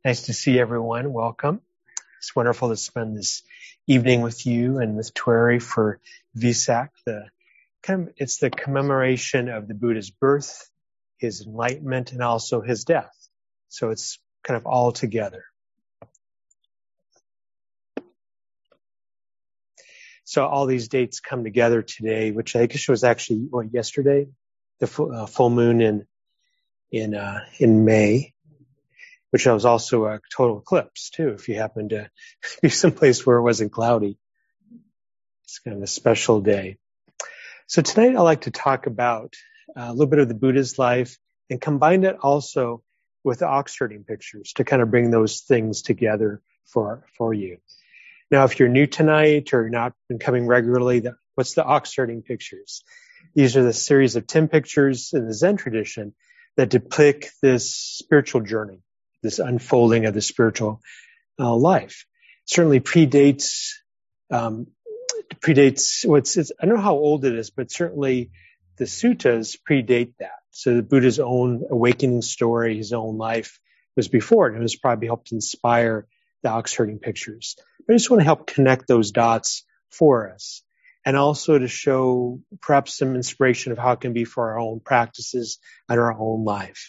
Nice to see everyone. Welcome. It's wonderful to spend this evening with you and with Tueri for Vesak. It's the commemoration of the Buddha's birth, his enlightenment, and also his death. So it's kind of all together. So all these dates come together today, which I guess was actually yesterday, the full moon in May. Which was also a total eclipse, too, if you happen to be someplace where it wasn't cloudy. It's kind of a special day. So tonight I'd like to talk about a little bit of the Buddha's life and combine it also with the ox herding pictures to kind of bring those things together for you. Now, if you're new tonight or not been coming regularly, what's the ox herding pictures? These are the series of 10 pictures in the Zen tradition that depict this spiritual journey. This unfolding of the spiritual life. It certainly predates I don't know how old it is, but certainly the suttas predate that. So the Buddha's own awakening story, his own life was before it, and it was probably helped inspire the ox herding pictures. But I just want to help connect those dots for us, and also to show perhaps some inspiration of how it can be for our own practices and our own life.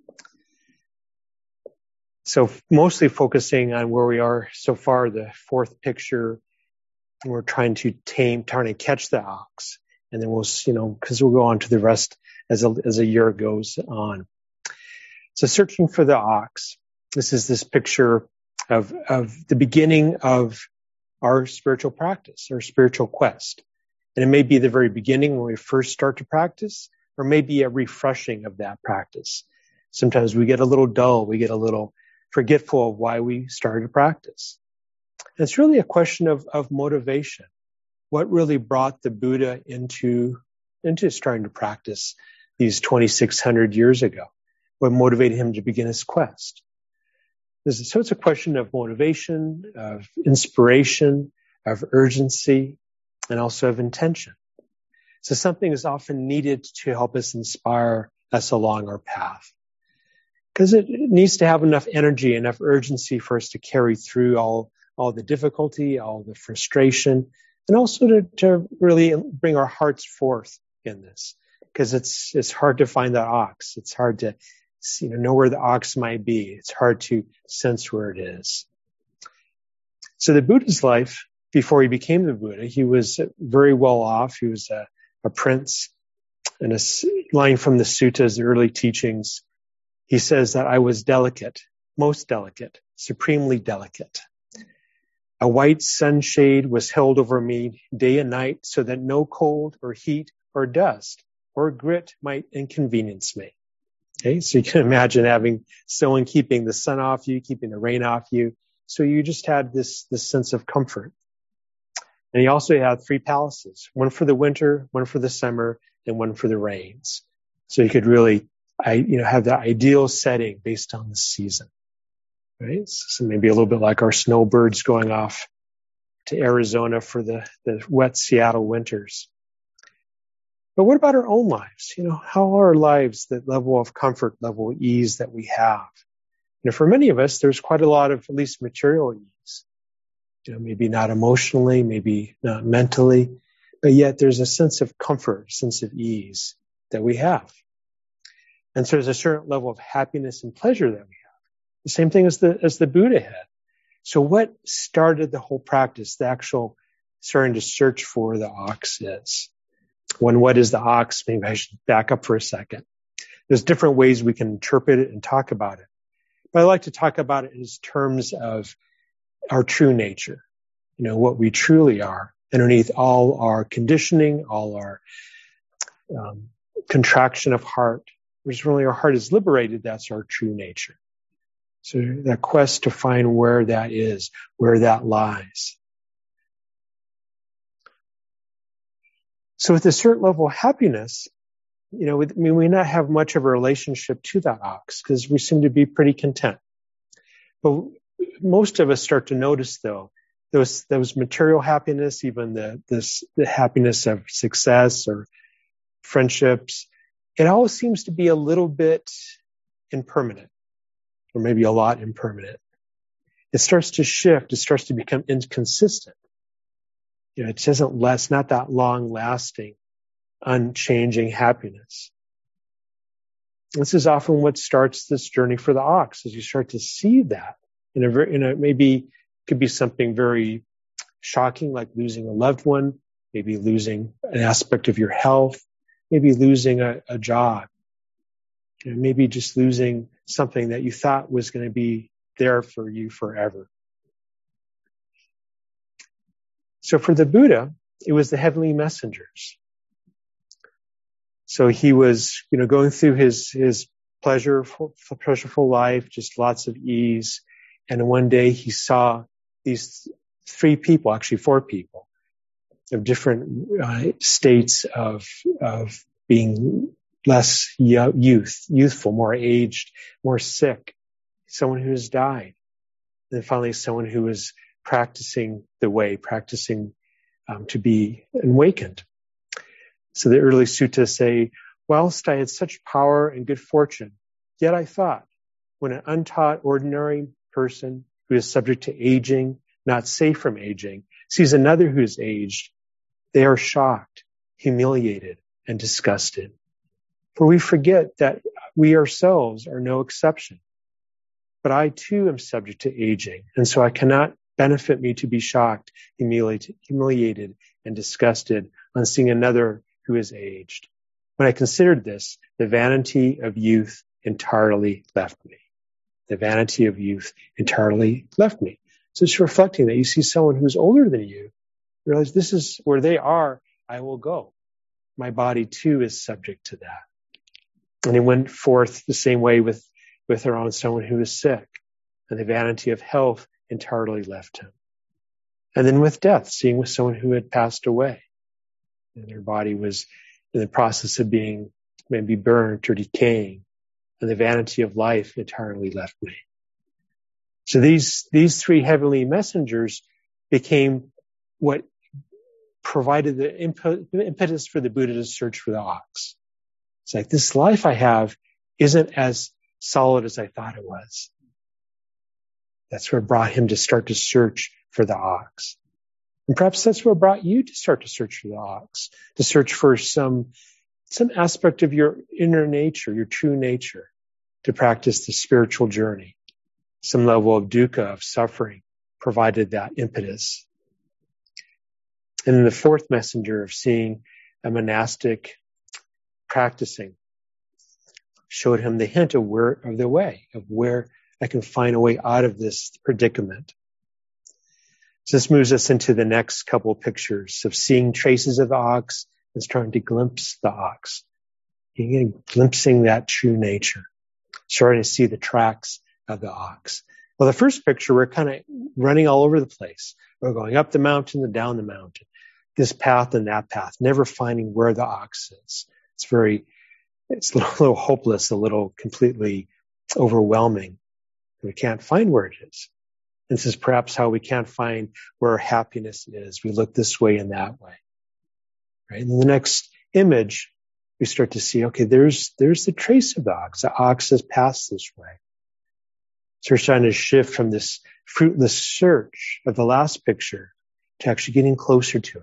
So mostly focusing on where we are so far, the fourth picture, we're trying to catch the ox. And then because we'll go on to the rest as a year goes on. So searching for the ox. This is this picture of the beginning of our spiritual practice, our spiritual quest. And it may be the very beginning when we first start to practice, or maybe a refreshing of that practice. Sometimes we get a little dull, we get a little forgetful of why we started to practice. And it's really a question of motivation. What really brought the Buddha into starting to practice these 2,600 years ago? What motivated him to begin his quest? So it's a question of motivation, of inspiration, of urgency, and also of intention. So something is often needed to help us inspire us along our path. Because it needs to have enough energy, enough urgency for us to carry through all the difficulty, all the frustration, and also to really bring our hearts forth in this. Because it's hard to find that ox. It's hard to know where the ox might be. It's hard to sense where it is. So the Buddha's life, before he became the Buddha, he was very well off. He was a prince. And a line from the suttas, the early teachings, he says that I was delicate, most delicate, supremely delicate. A white sunshade was held over me day and night so that no cold or heat or dust or grit might inconvenience me. Okay, so you can imagine having someone keeping the sun off you, keeping the rain off you. So you just had this sense of comfort. And he also had 3 palaces, one for the winter, one for the summer, and one for the rains. So you could really have that ideal setting based on the season, right? So maybe a little bit like our snowbirds going off to Arizona for the wet Seattle winters. But what about our own lives? How are our lives, that level of comfort, level of ease that we have? For many of us, there's quite a lot of at least material ease. Maybe not emotionally, maybe not mentally, but yet there's a sense of comfort, a sense of ease that we have. And so there's a certain level of happiness and pleasure that we have. The same thing as the Buddha had. So what started the whole practice, the actual starting to search for the ox is? What is the ox? Maybe I should back up for a second. There's different ways we can interpret it and talk about it. But I like to talk about it in terms of our true nature, what we truly are underneath all our conditioning, all our contraction of heart. Which really our heart is liberated, that's our true nature. So that quest to find where that is, where that lies. So with a certain level of happiness, we may not have much of a relationship to that ox because we seem to be pretty content. But most of us start to notice, though, those material happiness, even the happiness of success or friendships, it always seems to be a little bit impermanent. or maybe a lot impermanent. It starts to shift. It starts to become inconsistent. It's not that long-lasting, unchanging happiness. This is often what starts this journey for the ox, as you start to see that maybe could be something very shocking, like losing a loved one, maybe losing an aspect of your health, maybe losing a job, maybe just losing something that you thought was going to be there for you forever. So for the Buddha, it was the heavenly messengers. So he was, going through his pleasureful life, just lots of ease. And one day he saw these 4 people of different states of being less youthful, more aged, more sick. Someone who has died. And then finally someone who was practicing the way, to be awakened. So the early suttas say, whilst I had such power and good fortune, yet I thought, when an untaught ordinary person who is subject to aging, not safe from aging, sees another who is aged, they are shocked, humiliated, and disgusted. For we forget that we ourselves are no exception. But I too am subject to aging, and so I cannot benefit me to be shocked, humiliated, and disgusted on seeing another who is aged. When I considered this, the vanity of youth entirely left me. The vanity of youth entirely left me. So it's reflecting that you see someone who's older than you, realize this is where they are, I will go. My body too is subject to that. And he went forth the same way with around someone who is sick, and the vanity of health entirely left him. And then with death, seeing with someone who had passed away, and their body was in the process of being maybe burnt or decaying, and the vanity of life entirely left me. So these 3 heavenly messengers became what provided the impetus for the Buddha to search for the ox. It's like, this life I have isn't as solid as I thought it was. That's what brought him to start to search for the ox. And perhaps that's what brought you to start to search for the ox, to search for some aspect of your inner nature, your true nature, to practice the spiritual journey. Some level of dukkha, of suffering, provided that impetus. And then the 4th messenger of seeing a monastic practicing showed him the hint of where I can find a way out of this predicament. So this moves us into the next couple of pictures of seeing traces of the ox and starting to glimpse the ox. Glimpsing that true nature. Starting to see the tracks of the ox. Well, the first picture, we're kind of running all over the place. We're going up the mountain and down the mountain. This path and that path, never finding where the ox is. It's a little hopeless, a little completely overwhelming. We can't find where it is. This is perhaps how we can't find where our happiness is. We look this way and that way. Right? In the next image, we start to see, okay, there's the trace of the ox. The ox has passed this way. So we're trying to shift from this fruitless search of the last picture to actually getting closer to it.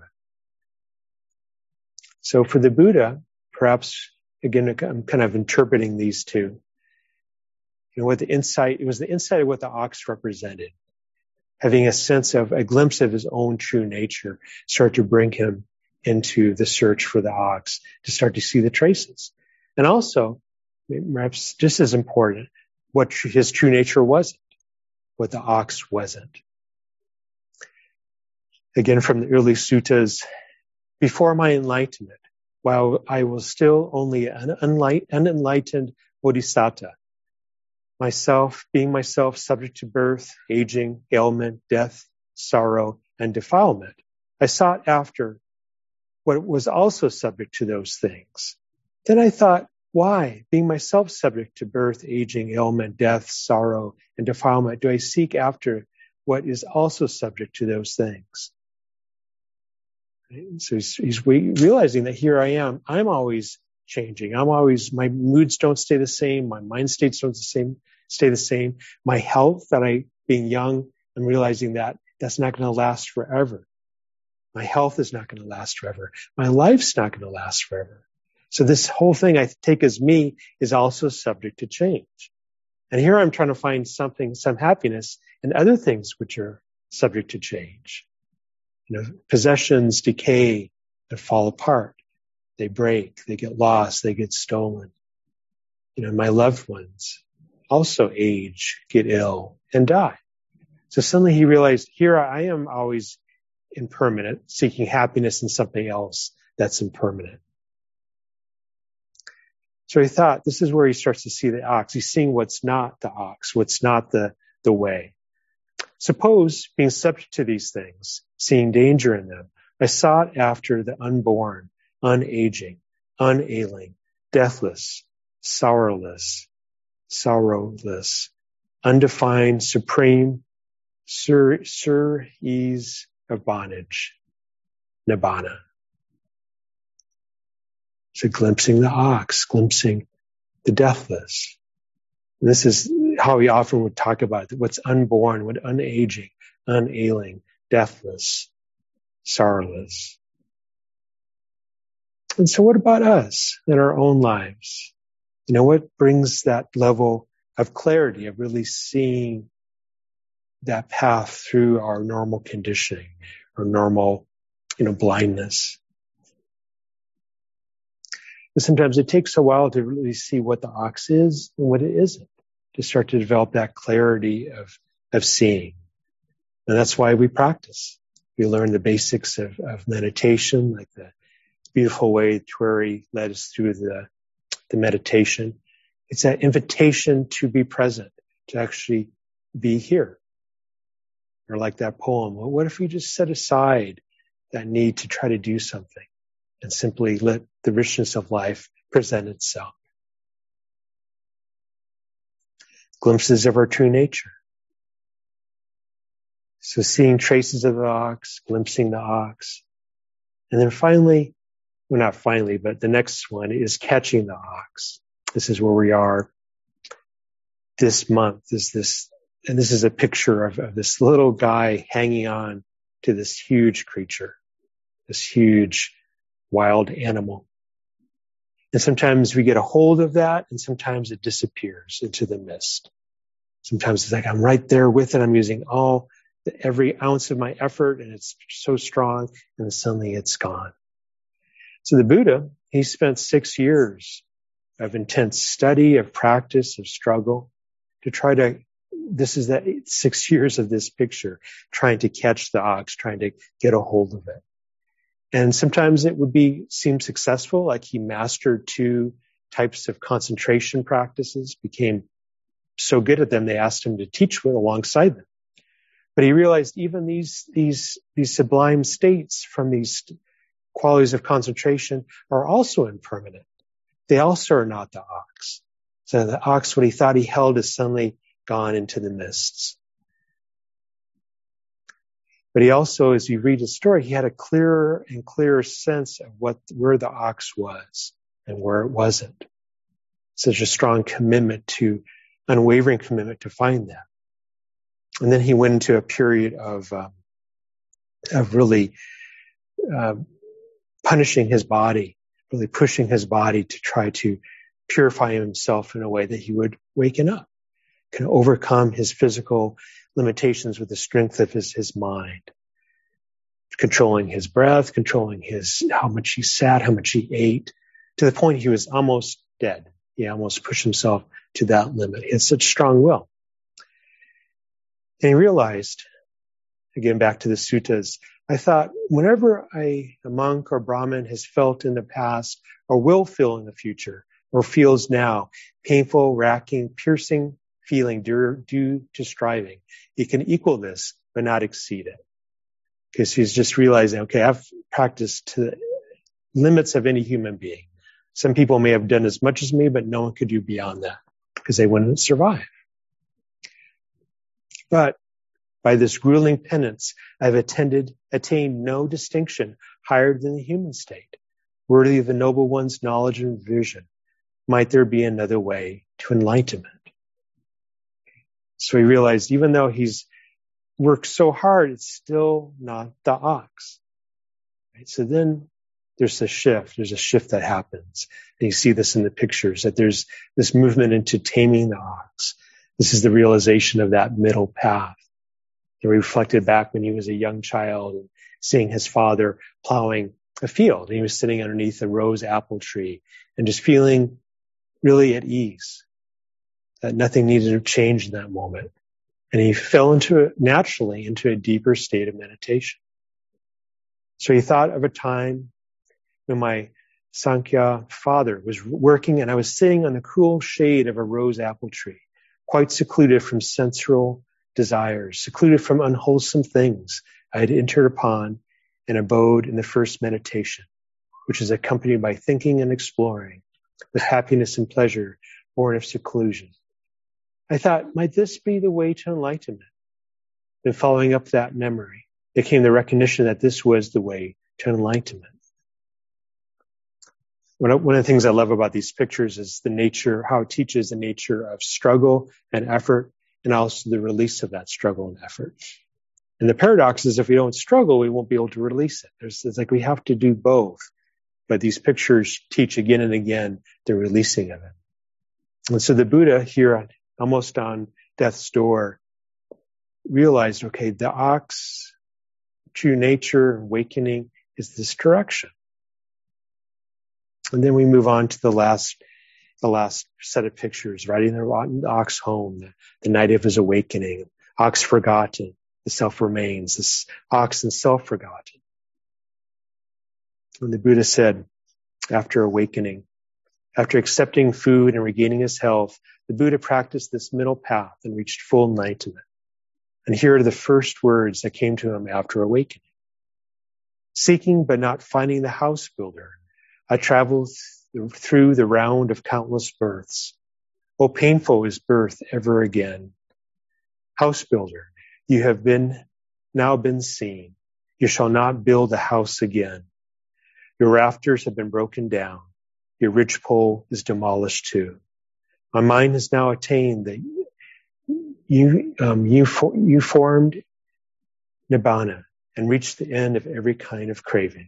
So for the Buddha, perhaps, again, I'm kind of interpreting these two. It was the insight of what the ox represented. Having a glimpse of his own true nature, start to bring him into the search for the ox, to start to see the traces. And also, perhaps just as important, what his true nature wasn't, what the ox wasn't. Again, from the early suttas, before my enlightenment, while I was still only an unenlightened bodhisattva, being myself subject to birth, aging, ailment, death, sorrow, and defilement, I sought after what was also subject to those things. Then I thought, why, being myself subject to birth, aging, ailment, death, sorrow, and defilement, do I seek after what is also subject to those things? So he's realizing that here I am. I'm always changing. My moods don't stay the same. My mind states don't stay the same. My health being young, I'm realizing that that's not going to last forever. My health is not going to last forever. My life's not going to last forever. So this whole thing I take as me is also subject to change. And here I'm trying to find some happiness in other things which are subject to change. Possessions decay and fall apart. They break, they get lost, they get stolen. My loved ones also age, get ill, and die. So suddenly he realized, here I am always impermanent, seeking happiness in something else that's impermanent. So he thought, this is where he starts to see the ox. He's seeing what's not the ox, what's not the way. Suppose, being subject to these things, seeing danger in them, I sought after the unborn, unaging, unailing, deathless, sorrowless, undefined, supreme, sure ease of bondage, nibbana. So glimpsing the ox, glimpsing the deathless. And this is how he often would talk about it, what's unborn, what unaging, unailing, deathless, sorrowless. And so what about us in our own lives? What brings that level of clarity, of really seeing that path through our normal conditioning, our normal, blindness? And sometimes it takes a while to really see what the ox is and what it isn't, to start to develop that clarity of seeing. And that's why we practice. We learn the basics of meditation, like the beautiful way Tweri led us through the meditation. It's that invitation to be present, to actually be here. Or like that poem, well, what if we just set aside that need to try to do something and simply let the richness of life present itself? Glimpses of our true nature. So seeing traces of the ox, glimpsing the ox. And then finally, well, not finally, but the next one is catching the ox. This is where we are this month. And this is a picture of this little guy hanging on to this huge creature, this huge wild animal. And sometimes we get a hold of that, and sometimes it disappears into the mist. Sometimes it's like I'm right there with it. I'm using every ounce of my effort, and it's so strong, and then suddenly it's gone. So the Buddha, he spent 6 years of intense study, of practice, of struggle to try to, this is that 6 years of this picture, trying to catch the ox, trying to get a hold of it. And sometimes it would seem successful, like he mastered 2 types of concentration practices, became so good at them, they asked him to teach alongside them. But he realized even these sublime states from these qualities of concentration are also impermanent. They also are not the ox. So the ox, what he thought he held, is suddenly gone into the mists. But he also, as you read his story, he had a clearer and clearer sense of where the ox was and where it wasn't. Such a strong unwavering commitment to find that. And then he went into a period of really punishing his body, really pushing his body to try to purify himself in a way that he would waken up, can overcome his physical limitations with the strength of his mind, controlling his breath, controlling how much he sat, how much he ate, to the point he was almost dead. He almost pushed himself to that limit. He had such strong will. And he realized, again, back to the suttas, I thought, whenever a monk or Brahmin has felt in the past or will feel in the future or feels now painful, racking, piercing feeling due to striving, he can equal this but not exceed it. Because he's just realizing, okay, I've practiced to the limits of any human being. Some people may have done as much as me, but no one could do beyond that because they wouldn't survive. But by this grueling penance, I've attained no distinction higher than the human state. worthy of the noble one's knowledge and vision, might there be another way to enlightenment? So he realized even though he's worked so hard, it's still not the ox. Right? So then there's a shift. There's a shift that happens. And you see this in the pictures, that there's this movement into taming the ox. This is the realization of that middle path. He reflected back when he was a young child and seeing his father plowing a field. And he was sitting underneath a rose apple tree and just feeling really at ease, that nothing needed to change in that moment. And he fell naturally into a deeper state of meditation. So he thought of a time when my Sankhya father was working and I was sitting on the cool shade of a rose apple tree, quite secluded from sensual desires, secluded from unwholesome things I had entered upon and abode in the first meditation, which is accompanied by thinking and exploring with happiness and pleasure born of seclusion. I thought, might this be the way to enlightenment? Then following up that memory, there came the recognition that this was the way to enlightenment. One of the things I love about these pictures is the nature, how it teaches the nature of struggle and effort, and also the release of that struggle and effort. And the paradox is if we don't struggle, we won't be able to release it. It's like we have to do both. But these pictures teach again and again the releasing of it. And so the Buddha here, almost on death's door, realized, okay, the ox, true nature, awakening is this direction. And then we move on to the last set of pictures, riding the ox home, the night of his awakening, ox forgotten, the self remains, this ox and self forgotten. And the Buddha said, after awakening, after accepting food and regaining his health, the Buddha practiced this middle path and reached full enlightenment. And here are the first words that came to him after awakening. Seeking but not finding the house builder, I traveled through the round of countless births. Oh, painful is birth ever again. House builder, you have now been seen. You shall not build a house again. Your rafters have been broken down. Your ridgepole is demolished too. My mind has now attained that you formed nibbana and reached the end of every kind of craving.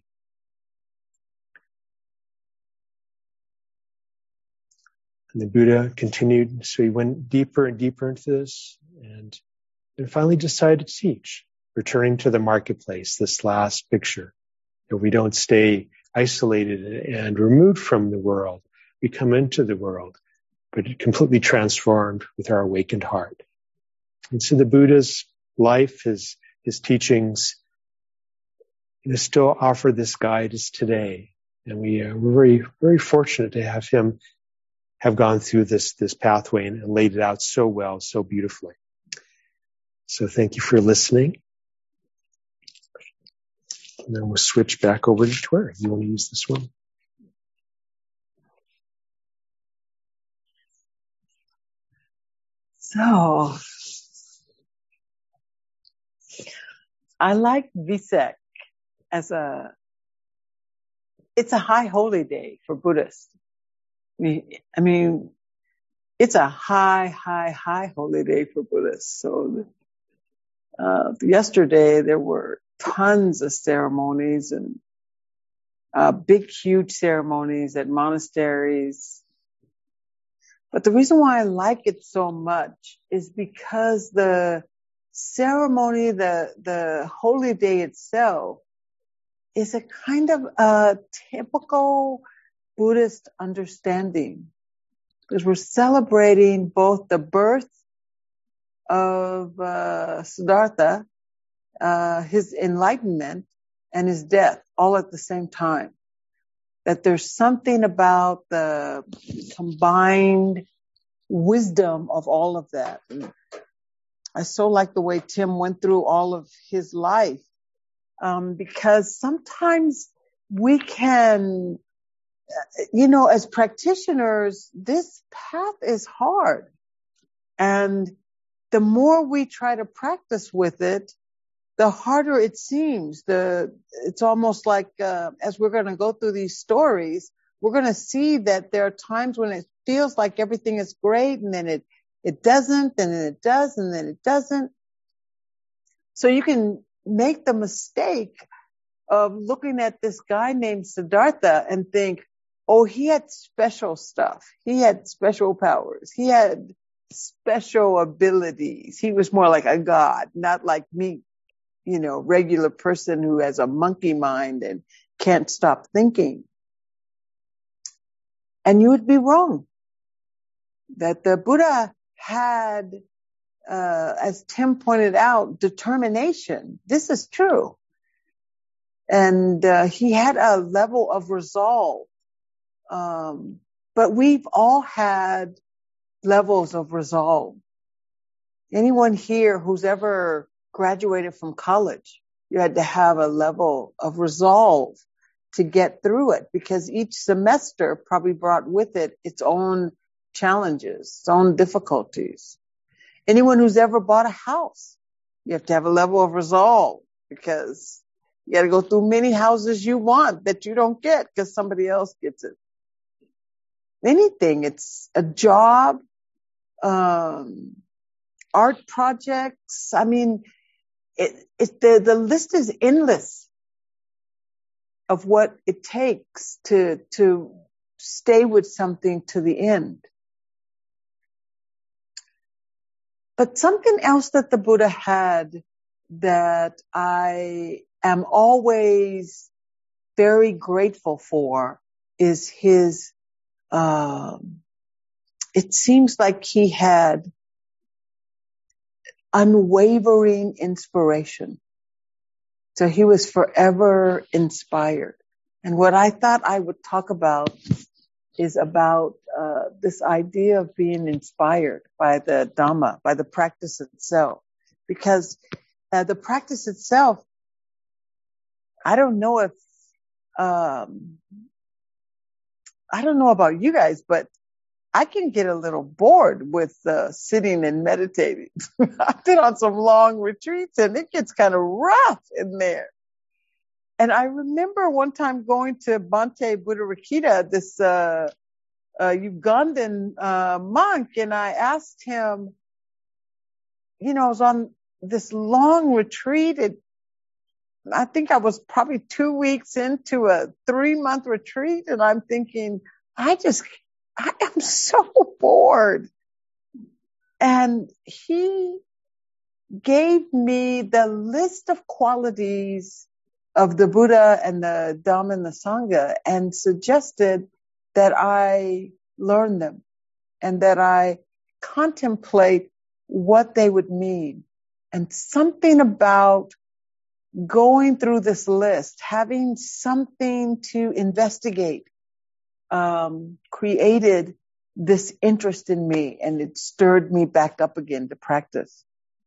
And the Buddha continued, so he went deeper and deeper into this and finally decided to teach, returning to the marketplace, this last picture, that we don't stay isolated and removed from the world. We come into the world, but completely transformed with our awakened heart. And so the Buddha's life, his teachings, still offer this guidance today. And we're very, very fortunate to have him have gone through this pathway and laid it out so well, so beautifully. So thank you for listening. And then we'll switch back over to Twitter. You want to use this one? So, I like Vesak as it's a high holy day for Buddhists. I mean, it's a high holy day for Buddhists. So, yesterday there were tons of ceremonies and big, huge ceremonies at monasteries. But the reason why I like it so much is because the ceremony, the holy day itself, is a kind of a typical Buddhist understanding. Because we're celebrating both the birth of Siddhartha, his enlightenment, and his death, all at the same time. That there's something about the combined wisdom of all of that. And I so like the way Tim went through all of his life, because sometimes we can, as practitioners, this path is hard. And the more we try to practice with it, the harder it seems. It's almost like, as we're going to go through these stories, we're going to see that there are times when it feels like everything is great, and then it doesn't, and then it does, and then it doesn't. So you can make the mistake of looking at this guy named Siddhartha and think, oh, he had special stuff. He had special powers. He had special abilities. He was more like a god, not like me, regular person who has a monkey mind and can't stop thinking. And you would be wrong. That the Buddha had, as Tim pointed out, determination. This is true. And he had a level of resolve. But we've all had levels of resolve. Anyone here who's ever graduated from college, you had to have a level of resolve to get through it, because each semester probably brought with it its own challenges, its own difficulties. Anyone who's ever bought a house, you have to have a level of resolve, because you got to go through many houses you want that you don't get because somebody else gets it. Anything, it's a job, art projects. I mean, the list is endless of what it takes to stay with something to the end. But something else that the Buddha had that I am always very grateful for is his, it seems like he had unwavering inspiration. So he was forever inspired. And what I thought I would talk about is about this idea of being inspired by the Dhamma, by the practice itself. Because the practice itself, I don't know about you guys, but I can get a little bored with sitting and meditating. I've been on some long retreats and it gets kind of rough in there. And I remember one time going to Bhante Buddharakkhita, this Ugandan monk, and I asked him, I was on this long retreat. I think I was probably 2 weeks into a 3-month retreat, and I'm thinking, I am so bored. And he gave me the list of qualities of the Buddha and the Dhamma and the Sangha and suggested that I learn them and that I contemplate what they would mean. And something about going through this list, having something to investigate, created this interest in me, and it stirred me back up again to practice.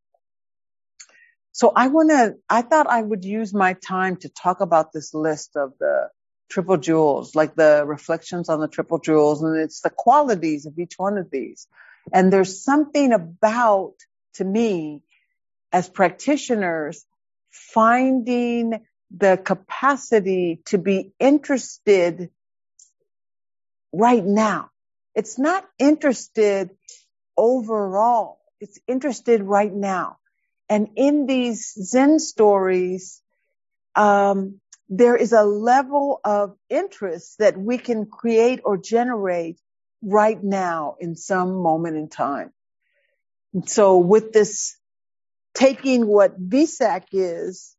So I thought I would use my time to talk about this list of the triple jewels, like the reflections on the triple jewels, and it's the qualities of each one of these. And there's something about, to me, as practitioners, finding the capacity to be interested right now. It's not interested overall. It's interested right now. And in these Zen stories, there is a level of interest that we can create or generate right now in some moment in time. And so with this, taking what Vesak is,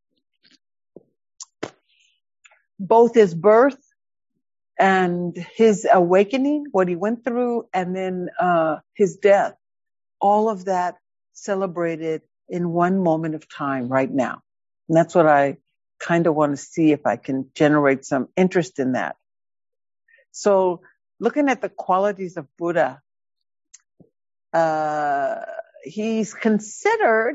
both his birth and his awakening, what he went through, and then his death, all of that celebrated in one moment of time right now. And that's what I kind of want to see if I can generate some interest in that. So looking at the qualities of Buddha, he's considered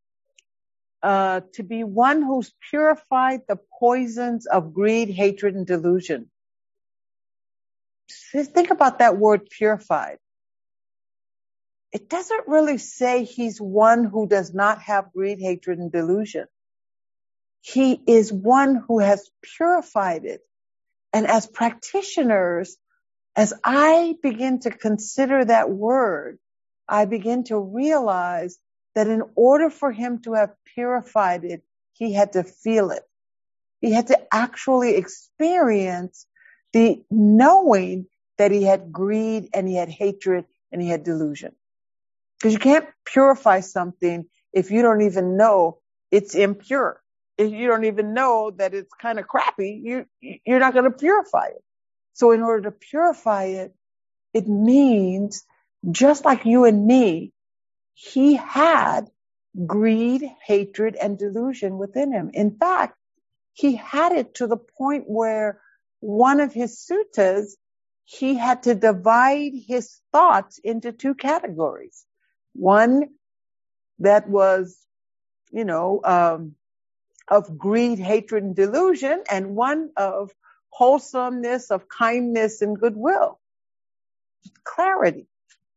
to be one who's purified the poisons of greed, hatred, and delusion. Think about that word, purified. It doesn't really say he's one who does not have greed, hatred, and delusion. He is one who has purified it. And as practitioners, as I begin to consider that word, I begin to realize that in order for him to have purified it, he had to feel it. He had to actually experience the knowing that he had greed and he had hatred and he had delusion. Because you can't purify something if you don't even know it's impure. If you don't even know that it's kind of crappy, you're not going to purify it. So in order to purify it, it means just like you and me, he had greed, hatred, and delusion within him. In fact, he had it to the point where one of his suttas, he had to divide his thoughts into two categories. One that was, of greed, hatred, and delusion, and one of wholesomeness, of kindness and goodwill. Clarity.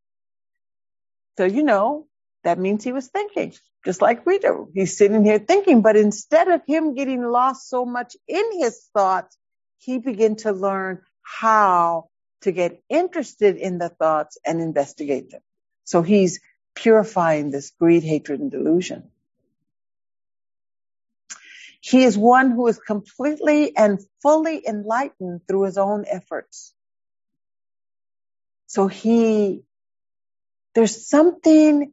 So, that means he was thinking, just like we do. He's sitting here thinking, but instead of him getting lost so much in his thoughts, he began to learn how to get interested in the thoughts and investigate them. So he's purifying this greed, hatred, and delusion. He is one who is completely and fully enlightened through his own efforts. So there's something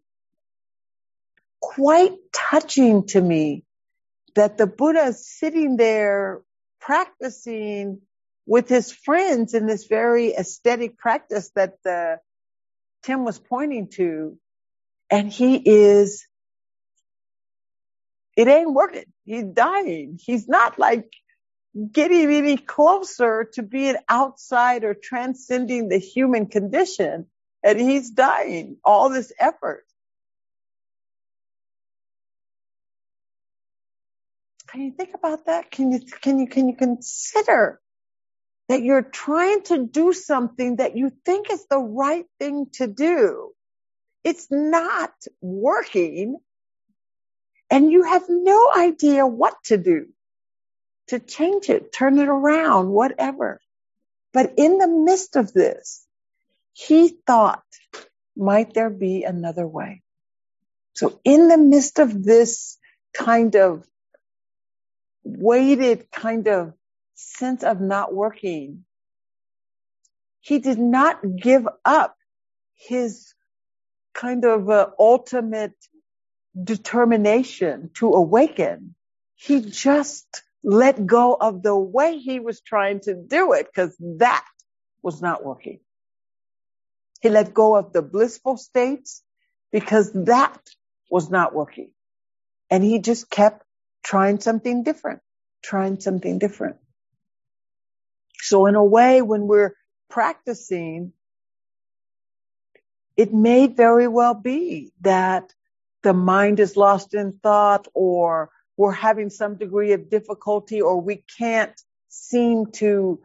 quite touching to me that the Buddha is sitting there practicing with his friends in this very aesthetic practice that Tim was pointing to. And it ain't working. He's dying. He's not like getting any closer to being outside or transcending the human condition. And he's dying. All this effort. Can you think about that? Can you consider that you're trying to do something that you think is the right thing to do? It's not working. And you have no idea what to do to change it, turn it around, whatever. But in the midst of this, he thought, might there be another way? So in the midst of this kind of weighted kind of sense of not working, he did not give up his kind of ultimate determination to awaken. He just let go of the way he was trying to do it because that was not working. He let go of the blissful states because that was not working. And he just kept trying something different. So in a way, when we're practicing, it may very well be that the mind is lost in thought, or we're having some degree of difficulty, or we can't seem to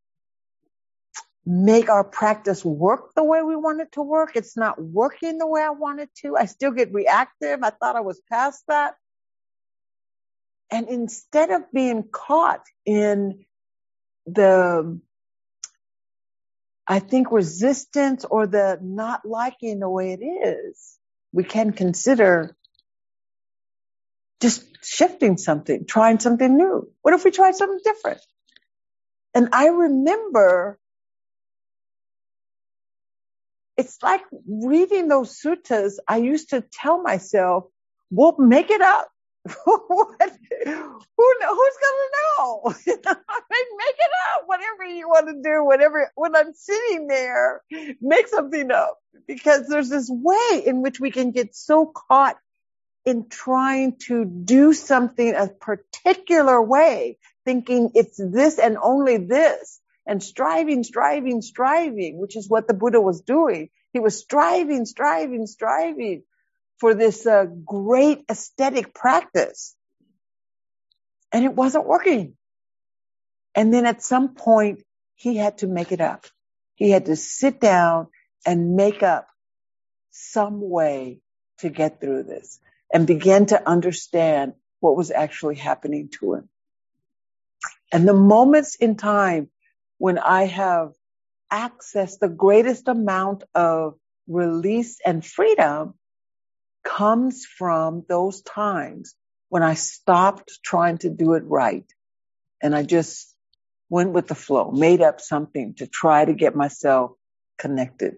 make our practice work the way we want it to work. It's not working the way I want it to. I still get reactive. I thought I was past that. And instead of being caught in the, I think, resistance or the not liking the way it is, we can consider just shifting something, trying something new. What if we tried something different? And I remember it's like reading those suttas. I used to tell myself, well, make it up. Who's gonna know? Make it up. Whatever you want to do, when I'm sitting there, make something up. Because there's this way in which we can get so caught in trying to do something a particular way, thinking it's this and only this, and striving, which is what the Buddha was doing. He was striving for this great aesthetic practice. And it wasn't working. And then at some point, he had to make it up. He had to sit down and make up some way to get through this and begin to understand what was actually happening to him. And the moments in time when I have accessed the greatest amount of release and freedom comes from those times when I stopped trying to do it right. And I just went with the flow, made up something to try to get myself connected.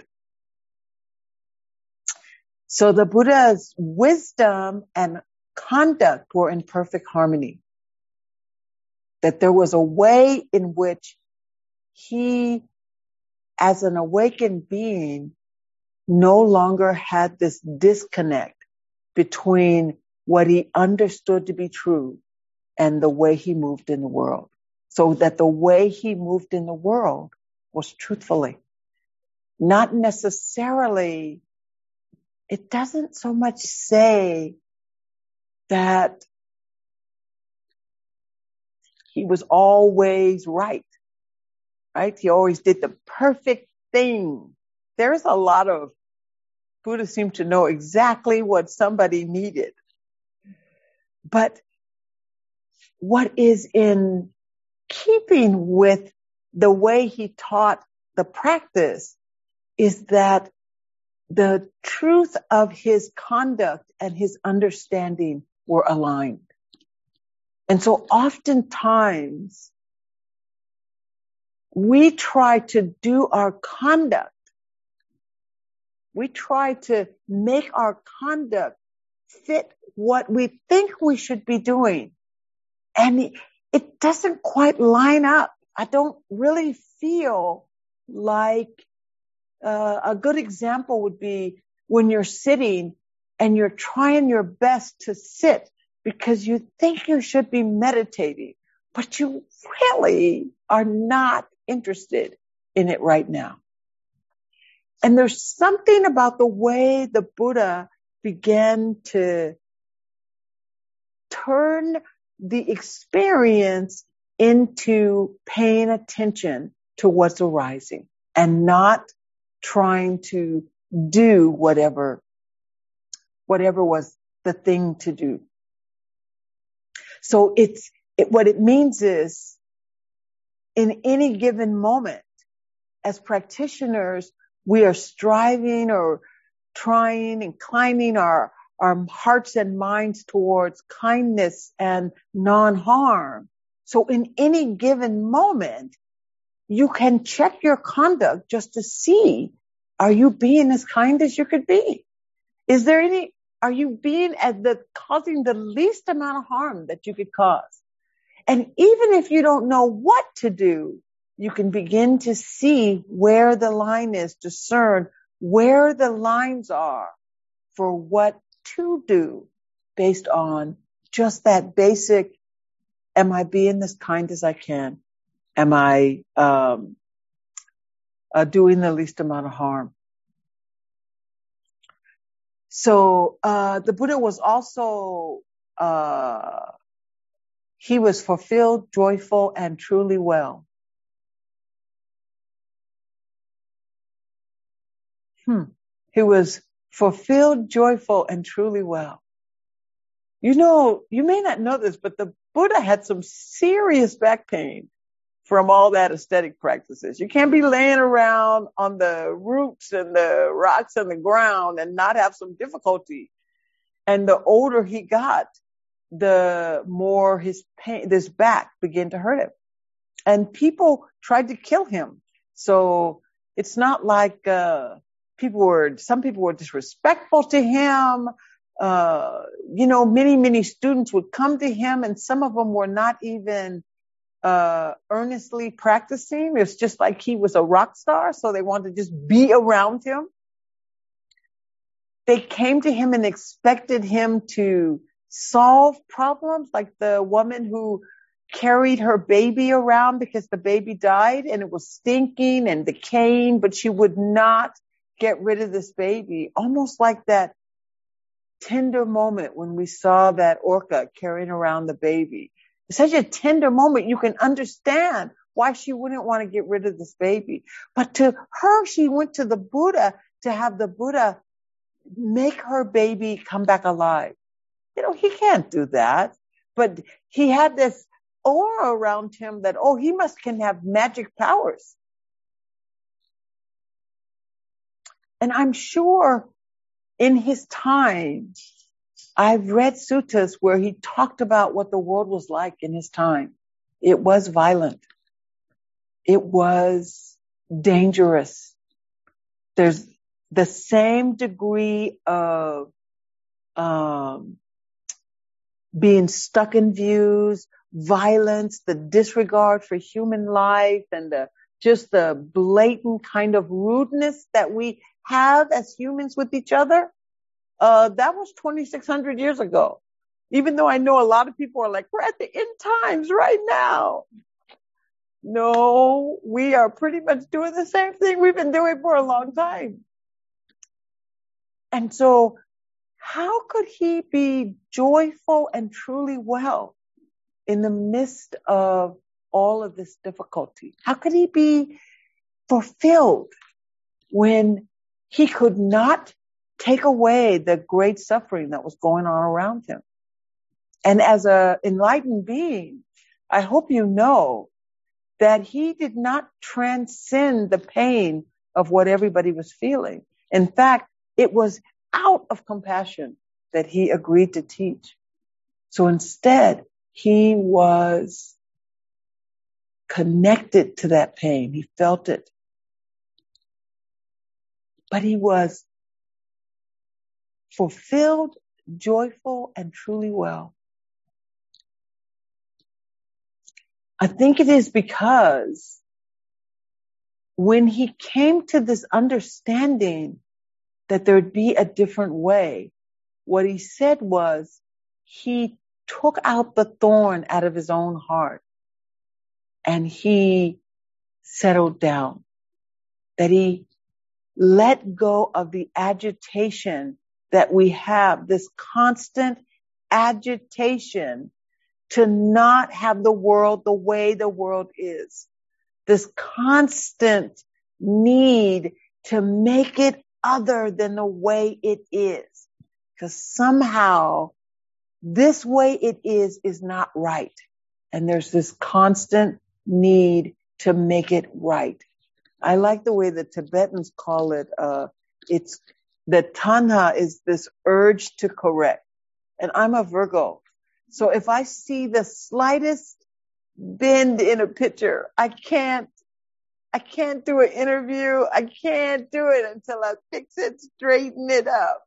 So the Buddha's wisdom and conduct were in perfect harmony. That there was a way in which he, as an awakened being, no longer had this disconnect between what he understood to be true and the way he moved in the world. So that the way he moved in the world was truthfully. Not necessarily, it doesn't so much say that he was always right? He always did the perfect thing. There's a lot of Buddhists seem to know exactly what somebody needed. But what is in keeping with the way he taught the practice is that the truth of his conduct and his understanding were aligned. And so oftentimes we try to do our conduct. We try to make our conduct fit what we think we should be doing. And it doesn't quite line up. I don't really feel like a good example would be when you're sitting and you're trying your best to sit because you think you should be meditating, but you really are not interested in it right now. And there's something about the way the Buddha began to turn the experience into paying attention to what's arising and not trying to do whatever was the thing to do. So what it means is in any given moment, as practitioners, we are striving or trying, inclining our hearts and minds towards kindness and non-harm. So in any given moment, you can check your conduct just to see, are you being as kind as you could be? Are you being causing the least amount of harm that you could cause? And even if you don't know what to do, you can begin to see where the line is, discern where the lines are for what to do based on just that basic, am I being as kind as I can? Am I doing the least amount of harm? So the Buddha was also, he was fulfilled, joyful, and truly well. He was fulfilled, joyful, and truly well. You know, you may not know this, but the Buddha had some serious back pain from all that ascetic practices. You can't be laying around on the roots and the rocks and the ground and not have some difficulty. And the older he got, the more his pain, this back began to hurt him. And people tried to kill him. So it's not like some people were disrespectful to him. Many students would come to him, and some of them were not even earnestly practicing. It's just like he was a rock star, so they wanted to just be around him. They came to him and expected him to solve problems, like the woman who carried her baby around because the baby died and it was stinking and decaying, but she would not get rid of this baby. Almost like that tender moment when we saw that orca carrying around the baby. It's such a tender moment. You can understand why she wouldn't want to get rid of this baby. But to her, she went to the Buddha to have the Buddha make her baby come back alive. He can't do that. But he had this aura around him that, he can have magic powers. And I'm sure in his time, I've read suttas where he talked about what the world was like in his time. It was violent. It was dangerous. There's the same degree of being stuck in views, violence, the disregard for human life, and just the blatant kind of rudeness that we have as humans with each other. That was 2,600 years ago. Even though I know a lot of people are like, we're at the end times right now. No, we are pretty much doing the same thing we've been doing for a long time. And so how could he be joyful and truly well in the midst of all of this difficulty? How could he be fulfilled when he could not take away the great suffering that was going on around him? And as an enlightened being, I hope you know that he did not transcend the pain of what everybody was feeling. In fact, it was out of compassion that he agreed to teach. So instead, he was connected to that pain. He felt it. But he was fulfilled, joyful, and truly well. I think it is because when he came to this understanding that there'd be a different way, what he said was he took out the thorn out of his own heart and he settled down, that he let go of the agitation that we have, this constant agitation to not have the world the way the world is. This constant need to make it other than the way it is. Because somehow this way it is not right. And there's this constant need to make it right. I like the way the Tibetans call it, it's the tanha is this urge to correct. And I'm a Virgo. So if I see the slightest bend in a picture, I can't do an interview. I can't do it until I fix it, straighten it up.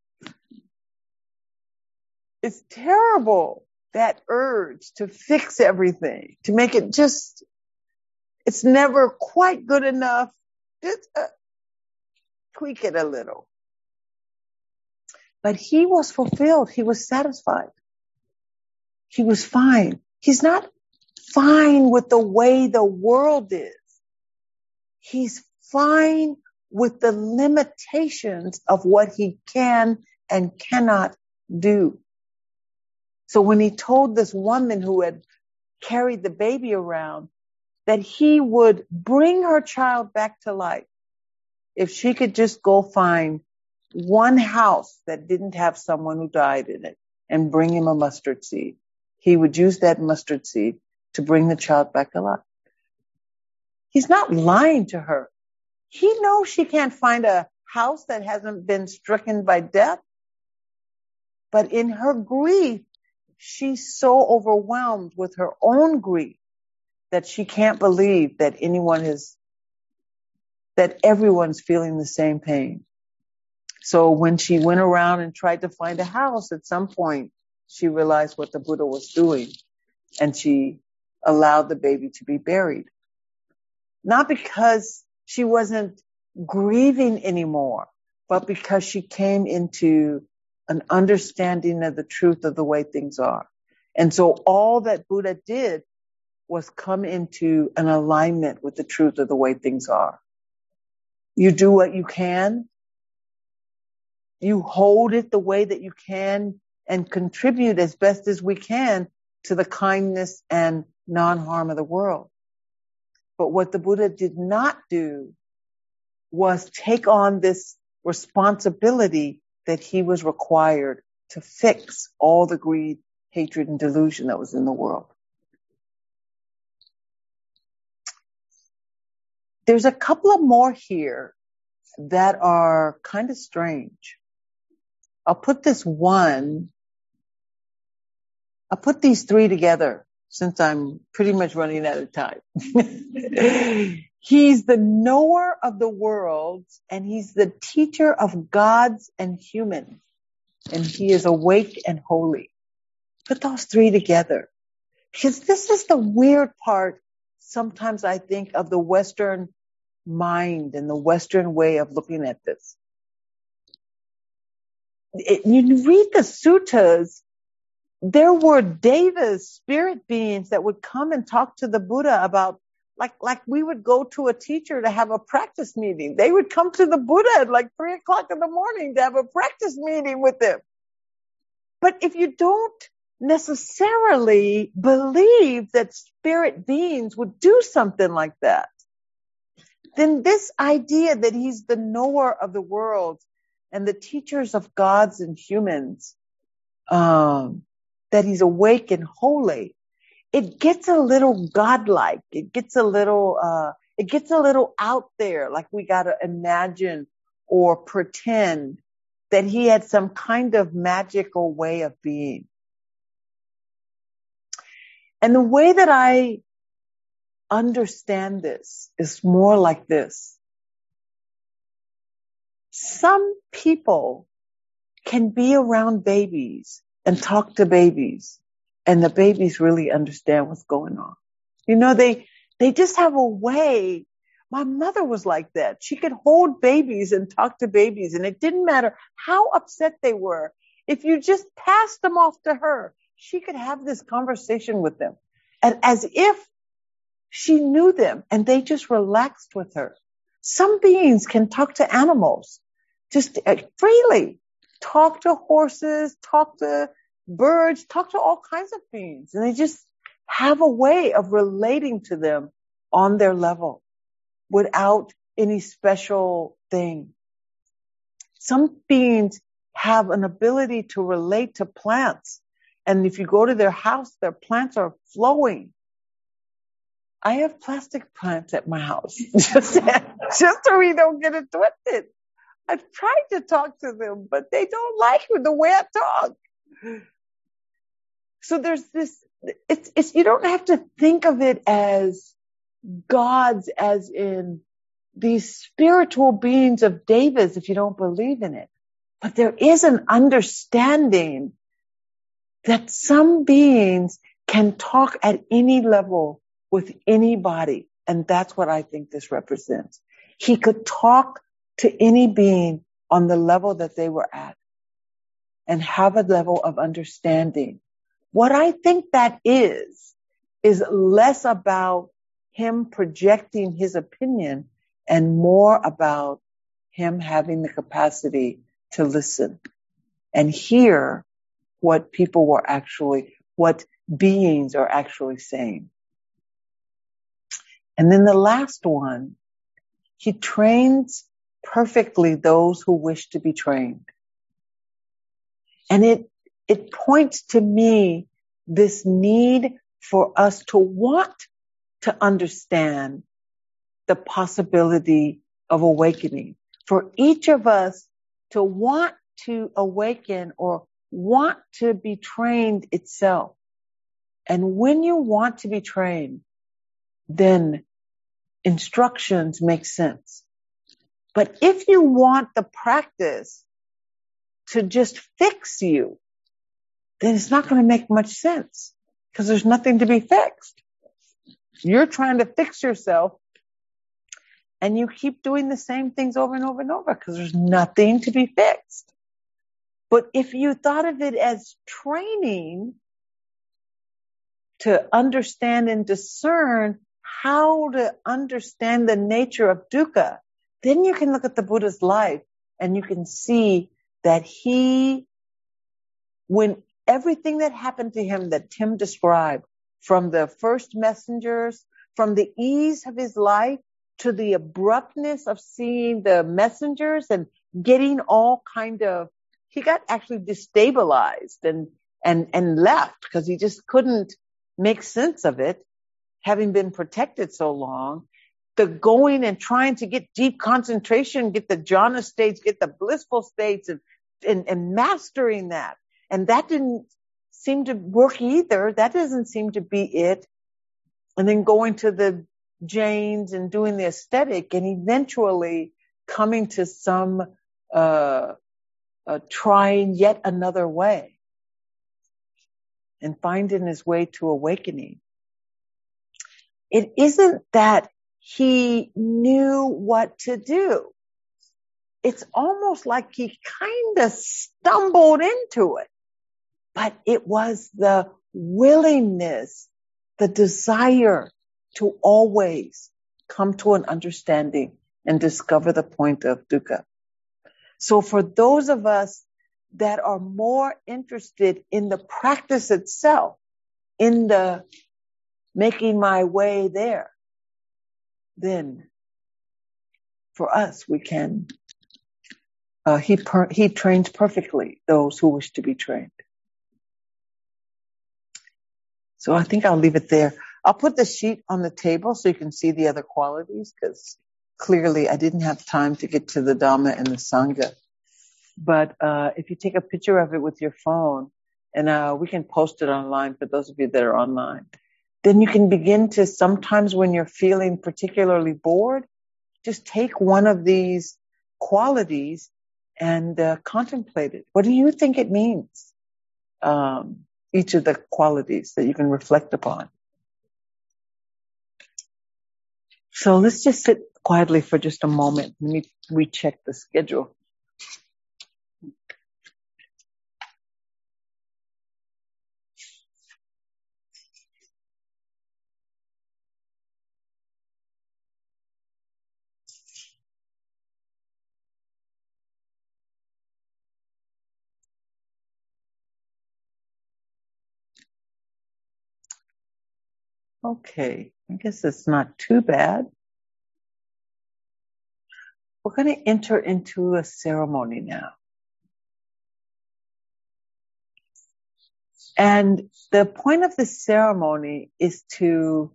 It's terrible, that urge to fix everything, to make it just, it's never quite good enough. Just tweak it a little. But he was fulfilled. He was satisfied. He was fine. He's not fine with the way the world is. He's fine with the limitations of what he can and cannot do. So when he told this woman who had carried the baby around that he would bring her child back to life if she could just go find one house that didn't have someone who died in it and bring him a mustard seed, he would use that mustard seed to bring the child back alive. He's not lying to her. He knows she can't find a house that hasn't been stricken by death. But in her grief, she's so overwhelmed with her own grief that she can't believe that that everyone's feeling the same pain. So when she went around and tried to find a house, at some point, she realized what the Buddha was doing, and she allowed the baby to be buried. Not because she wasn't grieving anymore, but because she came into an understanding of the truth of the way things are. And so all that Buddha did was come into an alignment with the truth of the way things are. You do what you can. You hold it the way that you can and contribute as best as we can to the kindness and non-harm of the world. But what the Buddha did not do was take on this responsibility that he was required to fix all the greed hatred and delusion that was in the world. There's a couple of more here that are kind of strange. I'll put these three together since I'm pretty much running out of time. He's the knower of the world, and he's the teacher of gods and humans, and he is awake and holy. Put those three together, because this is the weird part sometimes I think of the Western mind and the Western way of looking at this. You read the suttas, there were devas, spirit beings that would come and talk to the Buddha about, like we would go to a teacher to have a practice meeting. They would come to the Buddha at like 3:00 in the morning to have a practice meeting with them. But if you don't necessarily believe that spirit beings would do something like that, then this idea that he's the knower of the world and the teachers of gods and humans, that he's awake and holy, it gets a little godlike. It gets a little out there, like we gotta imagine or pretend that he had some kind of magical way of being. And the way that I understand this is more like this. Some people can be around babies and talk to babies, and the babies really understand what's going on. You know, they just have a way. My mother was like that. She could hold babies and talk to babies, and it didn't matter how upset they were. If you just passed them off to her, she could have this conversation with them, and as if she knew them, and they just relaxed with her. Some beings can talk to animals just freely. Talk to horses, talk to birds, talk to all kinds of beings. And they just have a way of relating to them on their level without any special thing. Some beings have an ability to relate to plants. And if you go to their house, their plants are flowing. I have plastic plants at my house, just so we don't get it twisted. I've tried to talk to them, but they don't like the way I talk. So there's this, you don't have to think of it as gods, as in these spiritual beings of devas, if you don't believe in it. But there is an understanding that some beings can talk at any level with anybody. And that's what I think this represents. He could talk to any being on the level that they were at and have a level of understanding. What I think that is less about him projecting his opinion and more about him having the capacity to listen and hear what what beings are actually saying. And then the last one, he trains perfectly those who wish to be trained. And it points to me this need for us to want to understand the possibility of awakening. For each of us to want to awaken or want to be trained itself. And when you want to be trained, then instructions make sense. But if you want the practice to just fix you, then it's not going to make much sense because there's nothing to be fixed. You're trying to fix yourself and you keep doing the same things over and over and over because there's nothing to be fixed. But if you thought of it as training to understand and discern how to understand the nature of dukkha, then you can look at the Buddha's life and you can see that when everything that happened to him that Tim described, from the first messengers, from the ease of his life to the abruptness of seeing the messengers and getting he got actually destabilized and and left because he just couldn't make sense of it, having been protected so long. The going and trying to get deep concentration, get the jhana states, get the blissful states, and mastering that. And that didn't seem to work either. That doesn't seem to be it. And then going to the Jains and doing the aesthetic, and eventually coming to some trying yet another way and finding his way to awakening. It isn't that he knew what to do. It's almost like he kind of stumbled into it, but it was the willingness, the desire to always come to an understanding and discover the point of dukkha. So for those of us that are more interested in the practice itself, in the making my way there, then for us we can, he trains perfectly those who wish to be trained. So I think I'll leave it there. I'll put the sheet on the table so you can see the other qualities, because clearly I didn't have time to get to the Dhamma and the Sangha. But if you take a picture of it with your phone, and we can post it online for those of you that are online, then you can begin to, sometimes when you're feeling particularly bored, just take one of these qualities and contemplate it. What do you think it means? Each of the qualities that you can reflect upon. So let's just sit quietly for just a moment. Let me recheck the schedule. Okay, I guess it's not too bad. We're going to enter into a ceremony now. And the point of the ceremony is to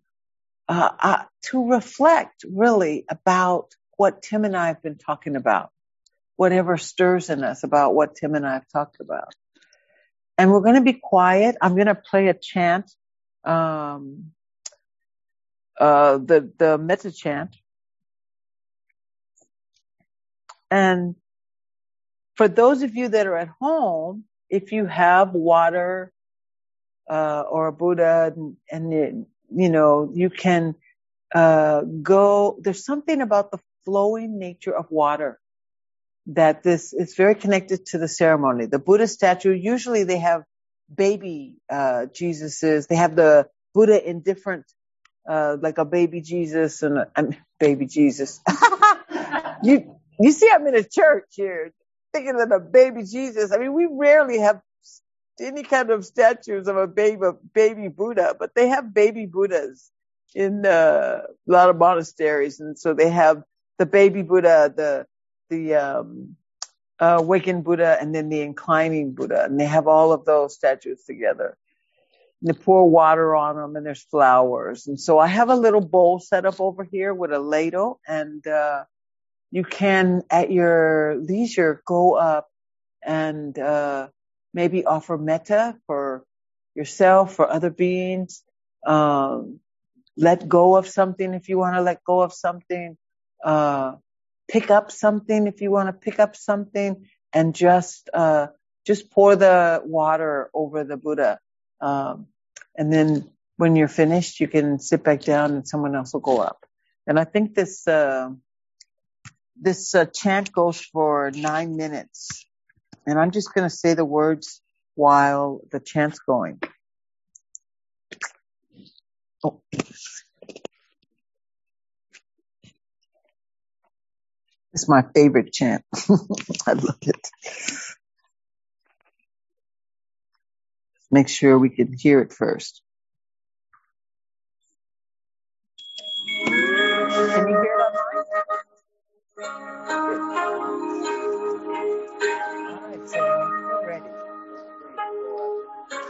reflect really about what Tim and I have been talking about, whatever stirs in us about what Tim and I have talked about. And we're going to be quiet. I'm going to play a chant, the metta chant. And for those of you that are at home, if you have water or a Buddha, and you can go. There's something about the flowing nature of water that this is very connected to the ceremony. The Buddha statue, usually they have baby Jesuses. They have the Buddha in different, like a baby Jesus and baby Jesus. You see, I'm in a church here, thinking of a baby Jesus. I mean, we rarely have any kind of statues of a baby Buddha, but they have baby Buddhas in a lot of monasteries, and so they have the baby Buddha, the awakened Buddha, and then the inclining Buddha, and they have all of those statues together. And they pour water on them, and there's flowers, and so I have a little bowl set up over here with a ladle, and you can, at your leisure, go up and maybe offer metta for yourself, for other beings. Let go of something if you want to let go of something. Pick up something if you want to pick up something, and just pour the water over the Buddha. And then when you're finished, you can sit back down and someone else will go up. And I think this chant goes for 9 minutes. And I'm just going to say the words while the chant's going. Oh. It's my favorite chant. I love it. Make sure we can hear it first. Can you hear it online? All right, so we're ready.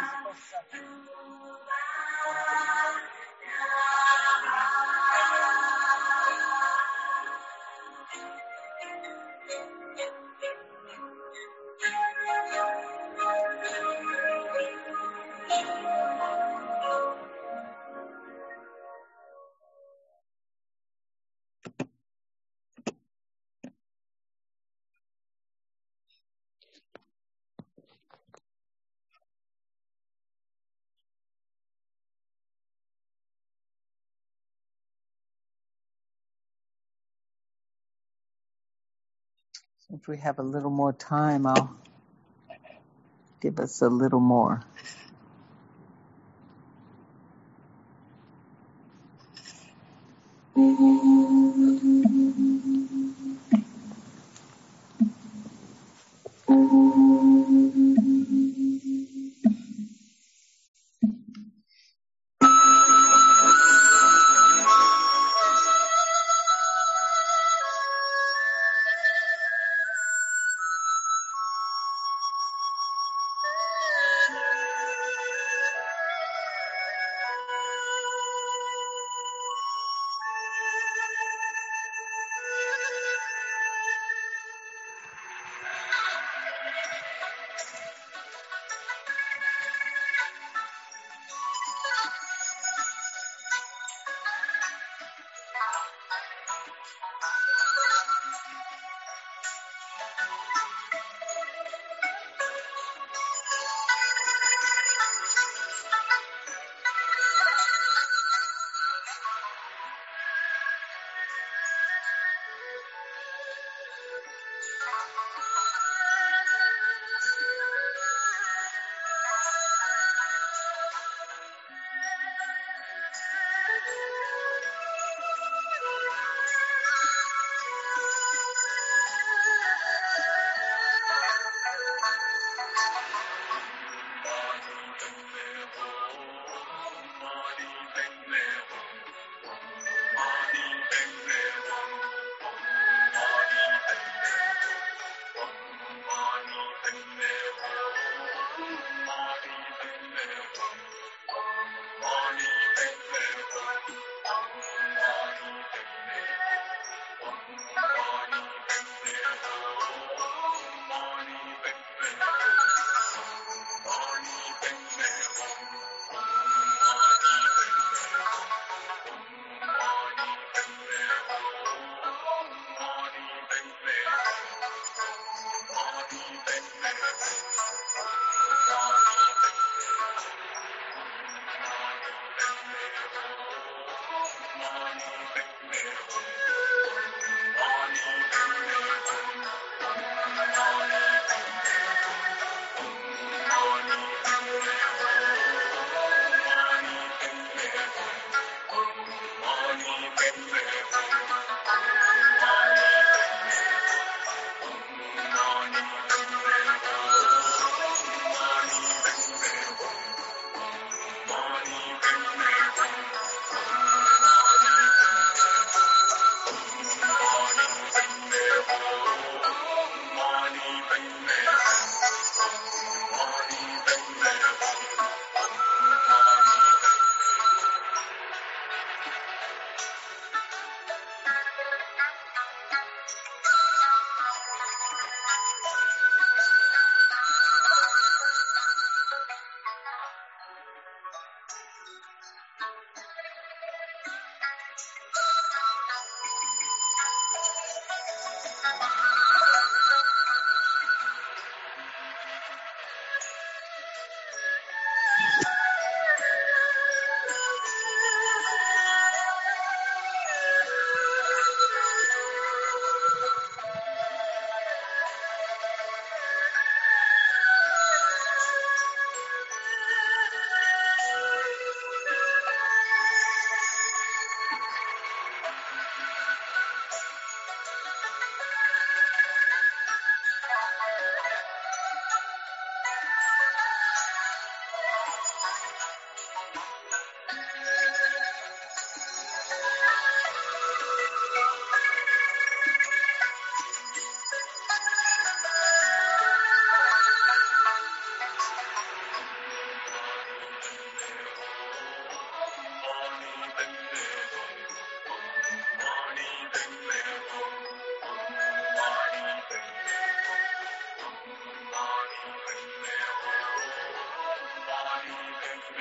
If we have a little more time, I'll give us a little more.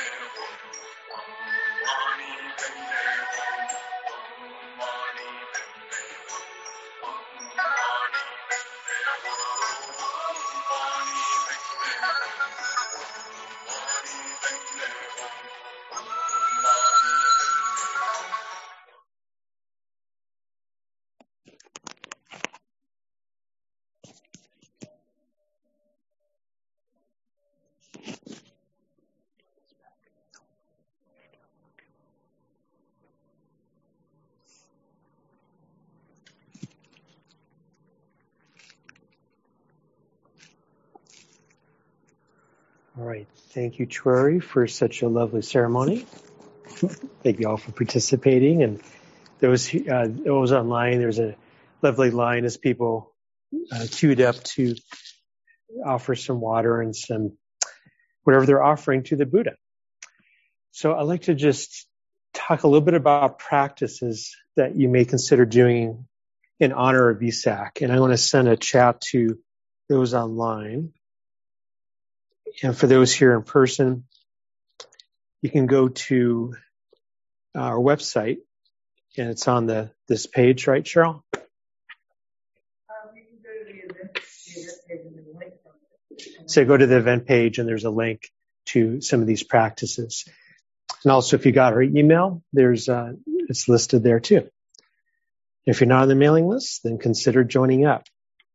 All right. Thank you, Chuari, for such a lovely ceremony. Thank you all for participating. And those online, there's a lovely line as people queued up to offer some water and some whatever they're offering to the Buddha. So I'd like to just talk a little bit about practices that you may consider doing in honor of Vesak. And I want to send a chat to those online. And for those here in person, you can go to our website, and it's on this page, right, Cheryl? We can go to the event page and there's a link from it. So go to the event page, and there's a link to some of these practices. And also, if you got our email, it's listed there too. If you're not on the mailing list, then consider joining up.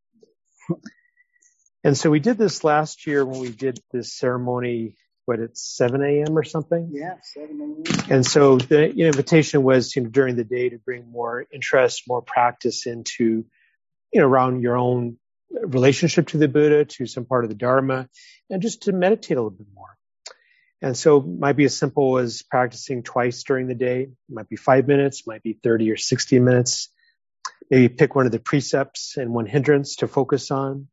And so we did this last year when we did this ceremony, it's 7 a.m. or something? Yeah, 7 a.m. And so the invitation was during the day to bring more interest, more practice into, around your own relationship to the Buddha, to some part of the Dharma, and just to meditate a little bit more. And so it might be as simple as practicing twice during the day. It might be 5 minutes, might be 30 or 60 minutes. Maybe pick one of the precepts and one hindrance to focus on.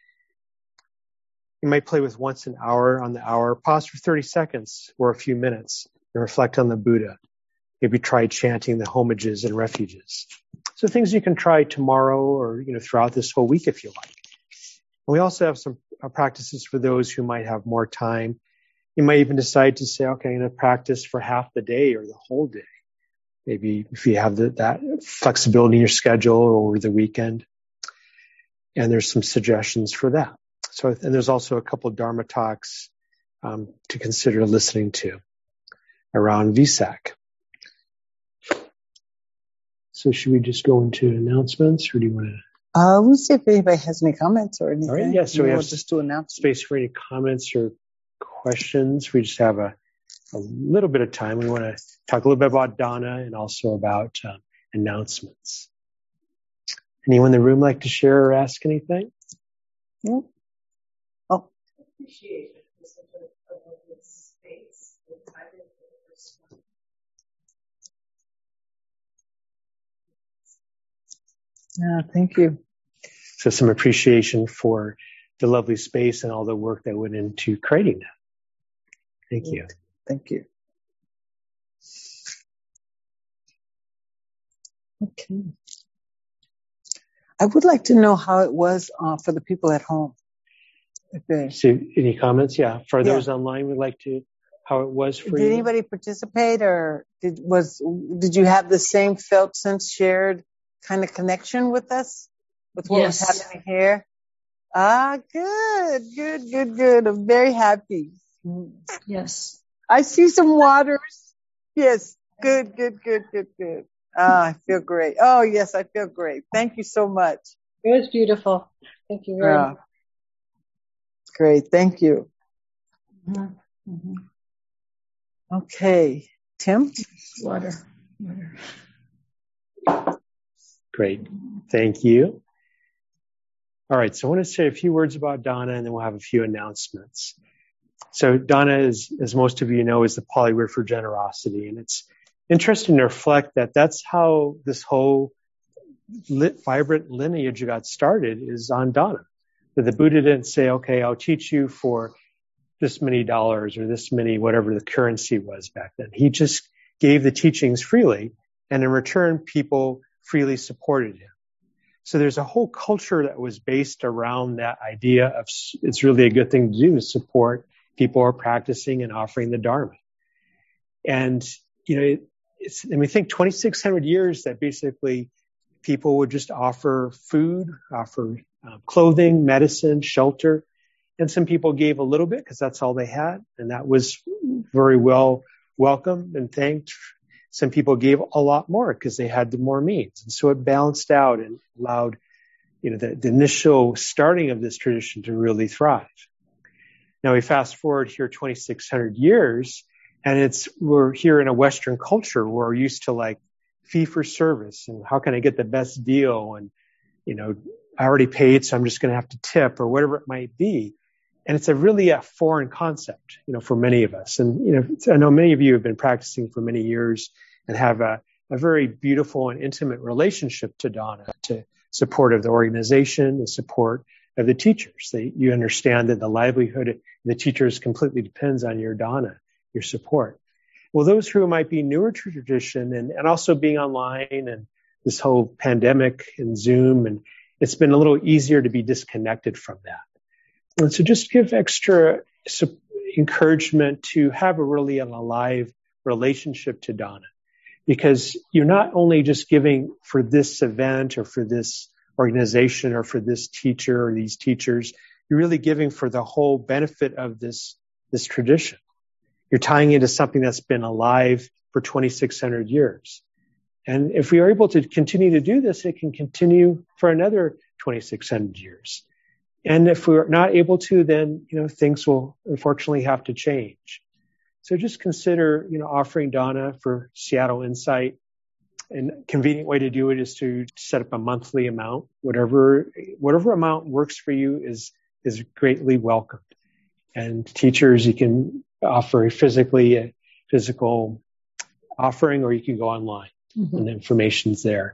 You might play with once an hour on the hour, pause for 30 seconds or a few minutes and reflect on the Buddha. Maybe try chanting the homages and refuges. So things you can try tomorrow or, throughout this whole week if you like. And we also have some practices for those who might have more time. You might even decide to say, okay, I'm going to practice for half the day or the whole day. Maybe if you have that flexibility in your schedule or over the weekend. And there's some suggestions for that. So, and there's also a couple of Dharma talks to consider listening to around Vesak. So should we just go into announcements, or do you want to? We'll see if anybody has any comments or anything. All right, yeah, so we have just to announce space for any comments or questions. We just have a little bit of time. We want to talk a little bit about Dana and also about announcements. Anyone in the room like to share or ask anything? Yeah. Oh. Appreciate it. This space. Yeah, thank you. So some appreciation for the lovely space and all the work that went into creating that. Thank you. Thank you. Okay. I would like to know how it was for the people at home. Okay. So any comments? Yeah. For those online, we'd like to, how it was for you. Did anybody participate, or did you have the same felt sense shared kind of connection with us? With what was happening here? Good. I'm very happy. Yes. I see some waters. Yes. Good. I feel great. Oh, yes, I feel great. Thank you so much. It was beautiful. Thank you very much. Great. Thank you. Mm-hmm. Mm-hmm. Okay. Tim? Water. Great. Thank you. All right. So I want to say a few words about Dana, and then we'll have a few announcements. So Dana, as most of you know, is the Pali word for generosity. And it's interesting to reflect that that's how this whole vibrant lineage got started, is on Dana. That the Buddha didn't say, okay, I'll teach you for this many dollars or this many, whatever the currency was back then. He just gave the teachings freely, and in return, people freely supported him. So there's a whole culture that was based around that idea of it's really a good thing to do to support people who are practicing and offering the Dharma. And, and we think 2,600 years that basically people would just offer food, offer clothing, medicine, shelter. And some people gave a little bit because that's all they had. And that was very well welcomed and thanked. Some people gave a lot more because they had the more means. And so it balanced out and allowed, the initial starting of this tradition to really thrive. Now we fast forward here 2,600 years, and we're here in a Western culture where we're used to like fee for service and how can I get the best deal? And, I already paid, so I'm just going to have to tip or whatever it might be. And it's really a foreign concept, for many of us. And, I know many of you have been practicing for many years and have a very beautiful and intimate relationship to Dana, to support of the organization, the support of the teachers. You understand that the livelihood of the teachers completely depends on your Dana, your support. Well, those who might be newer to tradition and also being online and this whole pandemic and Zoom, and it's been a little easier to be disconnected from that. And so just give extra encouragement to have a alive relationship to Dana, because you're not only just giving for this event or for this organization or for this teacher or these teachers, you're really giving for the whole benefit of this tradition. You're tying into something that's been alive for 2,600 years. And if we are able to continue to do this, it can continue for another 2,600 years. And if we're not able to, then, things will unfortunately have to change. So just consider, offering Dana for Seattle Insight. And a convenient way to do it is to set up a monthly amount. Whatever amount works for you is greatly welcomed. And teachers, you can offer a physical offering, or you can go online. Mm-hmm. And the information's there.